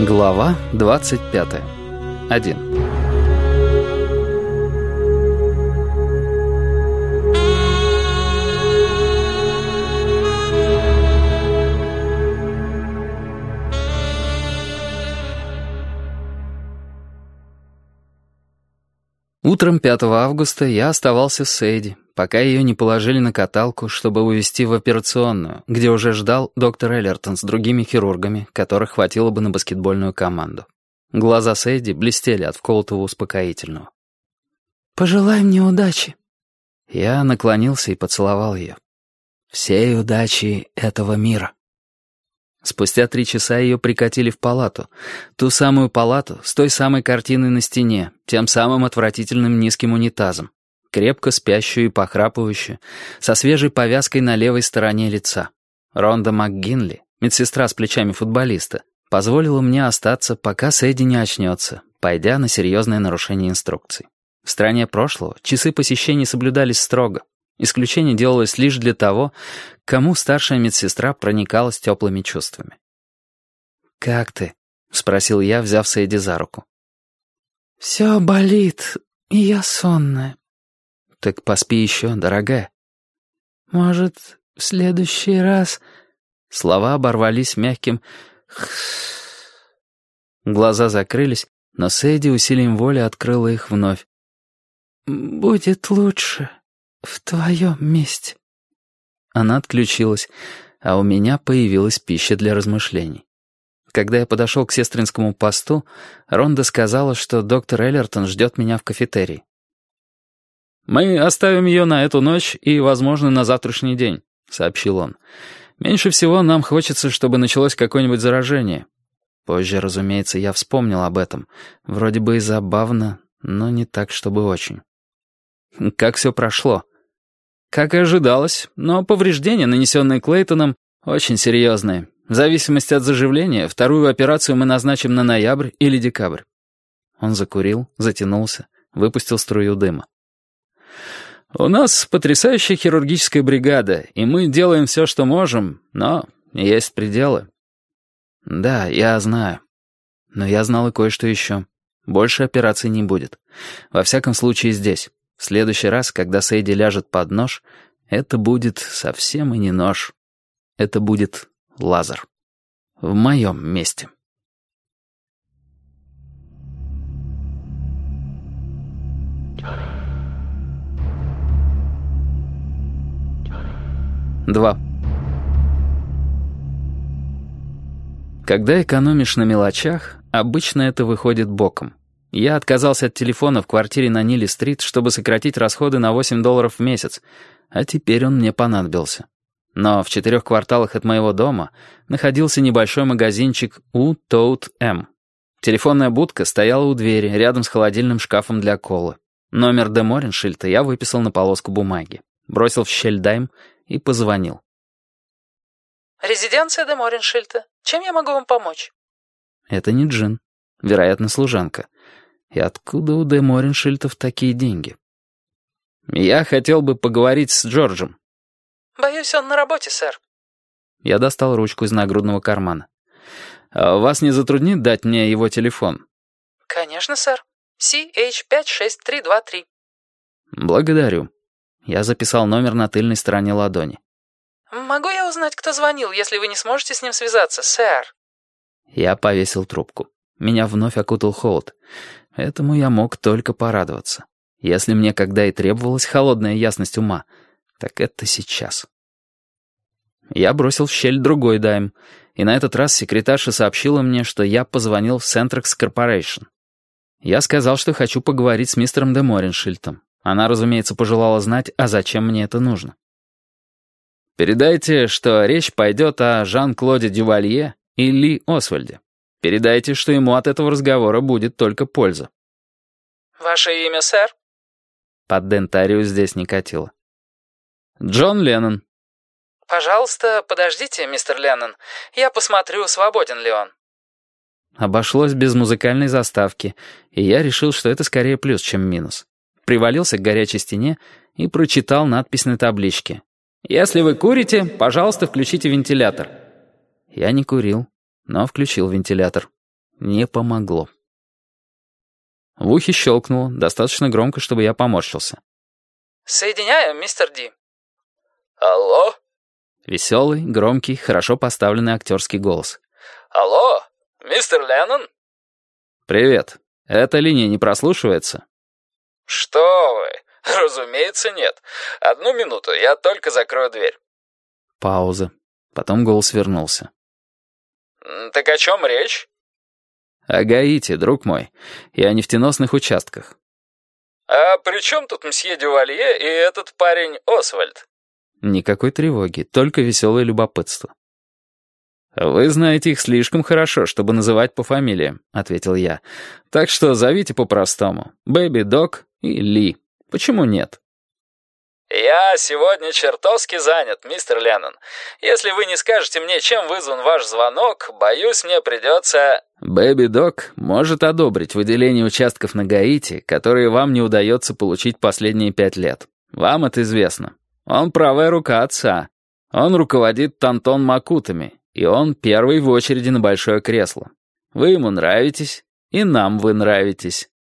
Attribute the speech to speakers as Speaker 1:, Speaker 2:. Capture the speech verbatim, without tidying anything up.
Speaker 1: Глава двадцать пятая. Один. Утром пятого августа я оставался с Сэйди, пока ее не положили на каталку, чтобы увезти в операционную, где уже ждал доктор Эллертон с другими хирургами, которых хватило бы на баскетбольную команду. Глаза Сэйди блестели от вколотого успокоительного.
Speaker 2: «Пожелай мне удачи».
Speaker 1: Я наклонился и поцеловал ее. «Всей удачи этого мира». Спустя три часа ее прикатили в палату. Ту самую палату с той самой картиной на стене, тем самым отвратительным низким унитазом, крепко спящую и похрапывающую, со свежей повязкой на левой стороне лица. Ронда МакГинли, медсестра с плечами футболиста, позволила мне остаться, пока Сэдди не очнется, пойдя на серьезное нарушение инструкций. В стране прошлого часы посещений соблюдались строго. Исключение делалось лишь для того, кому старшая медсестра проникалась теплыми чувствами. «Как ты?» — спросил я, взяв Сэйди за руку.
Speaker 2: «Все болит, и я сонная».
Speaker 1: «Так поспи еще, дорогая».
Speaker 2: «Может, в следующий раз...»
Speaker 1: Слова оборвались мягким Глаза закрылись, но Сэйди усилием воли открыла их вновь.
Speaker 2: «Будет лучше в твоем месте».
Speaker 1: Она отключилась, а у меня появилась пища для размышлений. Когда я подошел к сестринскому посту, Ронда сказала, что доктор Эллертон ждет меня в кафетерии. «Мы оставим ее на эту ночь и, возможно, на завтрашний день», — сообщил он. «Меньше всего нам хочется, чтобы началось какое-нибудь заражение». Позже, разумеется, я вспомнил об этом. Вроде бы и забавно, но не так, чтобы очень. «Как все прошло?» «Как и ожидалось, но повреждения, нанесенные Клейтоном, очень серьезные. В зависимости от заживления, вторую операцию мы назначим на ноябрь или декабрь». Он закурил, затянулся, выпустил струю дыма. «У нас потрясающая хирургическая бригада, и мы делаем все, что можем, но есть пределы». «Да, я знаю. Но я знал и кое-что еще. Больше операций не будет. Во всяком случае здесь. В следующий раз, когда Сэйди ляжет под нож, это будет совсем и не нож. Это будет лазер. В моем месте». Два. Когда экономишь на мелочах, обычно это выходит боком. Я отказался от телефона в квартире на Нилли-стрит, чтобы сократить расходы на восемь долларов в месяц, а теперь он мне понадобился. Но в четырех кварталах от моего дома находился небольшой магазинчик У Тоут М. Телефонная будка стояла у двери, рядом с холодильным шкафом для колы. Номер Де Мореншильта я выписал на полоску бумаги, бросил в щель дайм и позвонил.
Speaker 2: «Резиденция Де Мореншильта. Чем я могу вам помочь?»
Speaker 1: Это не Джин. Вероятно, служанка. И откуда у Де Мореншильтов такие деньги? «Я хотел бы поговорить с Джорджем».
Speaker 2: «Боюсь, он на работе, сэр».
Speaker 1: Я достал ручку из нагрудного кармана. «А вас не затруднит дать мне его телефон?»
Speaker 2: «Конечно, сэр. Си Эйч пять шесть три два три».
Speaker 1: «Благодарю». Я записал номер на тыльной стороне ладони.
Speaker 2: «Могу я узнать, кто звонил, если вы не сможете с ним связаться, сэр?»
Speaker 1: Я повесил трубку. Меня вновь окутал холод. Этому я мог только порадоваться. Если мне когда и требовалась холодная ясность ума, так это сейчас. Я бросил в щель другой дайм, и на этот раз секретарша сообщила мне, что я позвонил в Centrex Corporation. Я сказал, что хочу поговорить с мистером Де Мореншильтом. Она, разумеется, пожелала знать, а зачем мне это нужно. «Передайте, что речь пойдет о Жан-Клоде Дювалье и Ли Освальде. Передайте, что ему от этого разговора будет только польза».
Speaker 2: «Ваше имя, сэр?»
Speaker 1: Под дентарию здесь не катило. «Джон Леннон».
Speaker 2: «Пожалуйста, подождите, мистер Леннон. Я посмотрю, свободен ли он».
Speaker 1: Обошлось без музыкальной заставки, и я решил, что это скорее плюс, чем минус. Привалился к горячей стене и прочитал надпись на табличке. «Если вы курите, пожалуйста, включите вентилятор». Я не курил, но включил вентилятор. Не помогло. В ухе щелкнуло, достаточно громко, чтобы я поморщился.
Speaker 2: «Соединяю, мистер Ди».
Speaker 3: «Алло?»
Speaker 1: Веселый, громкий, хорошо поставленный актерский голос.
Speaker 3: «Алло, мистер Леннон?»
Speaker 1: «Привет. Эта линия не прослушивается?»
Speaker 3: «Что вы? Разумеется, нет. Одну минуту, я только закрою дверь».
Speaker 1: Пауза. Потом голос вернулся.
Speaker 3: «Так о чем речь?»
Speaker 1: «О Гаити, друг мой, и о нефтеносных участках».
Speaker 3: «А при чем тут мсье Дювалье и этот парень Освальд?»
Speaker 1: Никакой тревоги, только веселое любопытство. «Вы знаете их слишком хорошо, чтобы называть по фамилиям», — ответил я. «Так что зовите по-простому. Бэби, Док и Ли. Почему нет?»
Speaker 3: «Я сегодня чертовски занят, мистер Леннон. Если вы не скажете мне, чем вызван ваш звонок, боюсь, мне придется...»
Speaker 1: «Бэби Док может одобрить выделение участков на Гаити, которые вам не удается получить последние пять лет. Вам это известно. Он правая рука отца. Он руководит Тантон Макутами, и он первый в очереди на большое кресло. Вы ему нравитесь, и нам вы нравитесь.